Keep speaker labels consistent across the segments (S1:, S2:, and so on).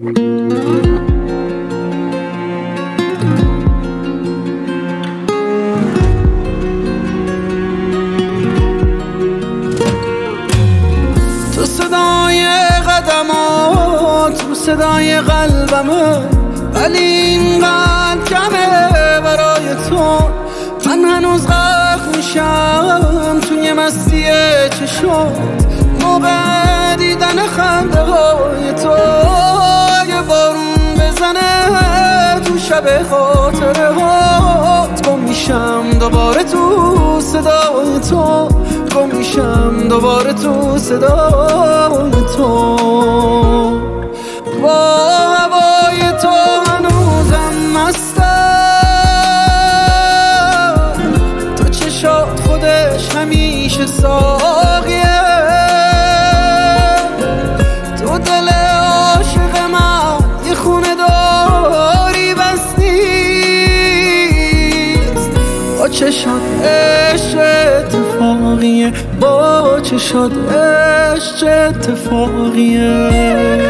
S1: تو صدای قدمات، تو صدای قلبمه، ولی اینقدر کمه برای تو. من هنوز غرق میشم توی مستی چشات، موقع دیدن خنده های تو. اگه بارون بزنه تو شب خاطره هات، گم میشم دوباره تو صدای تو، گم میشم دوباره تو صدای تو. با هوای تو هنوزم مستم، تو چشات خودش همیشه ساقیه، تو دل عاشق من یه خونه داری بس نیست. با چشات عشق اتفاقیه، با چشات عشق اتفاقیه.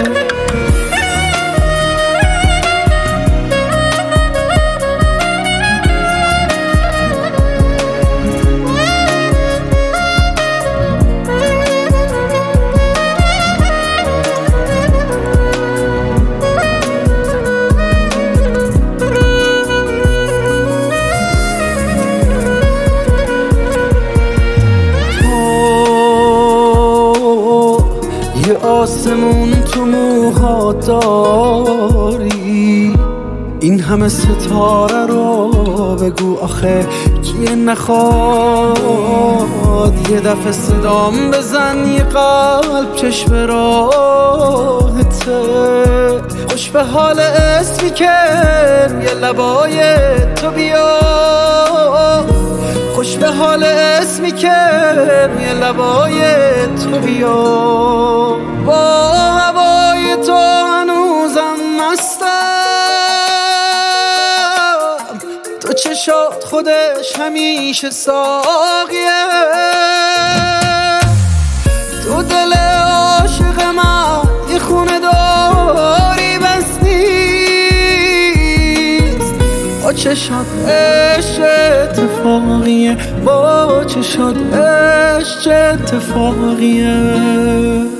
S1: یه آسمون تو موهات داری، این همه ستاره رو بگو آخه کیه نخواد. یه دفعه صدام بزن، یه قلب چشم راهته، خوش به حال اسمی که روی لبای تو بیاد، خوش به حال اسمی که روی لبای تو بیاد. با هوای تو هنوزم مستم، تو چشات خودش همیشه ساقیه، تو دل عاشق من یه خونه داری بس نیست. با چشات عشق اتفاقیه، با چشات عشق اتفاقیه.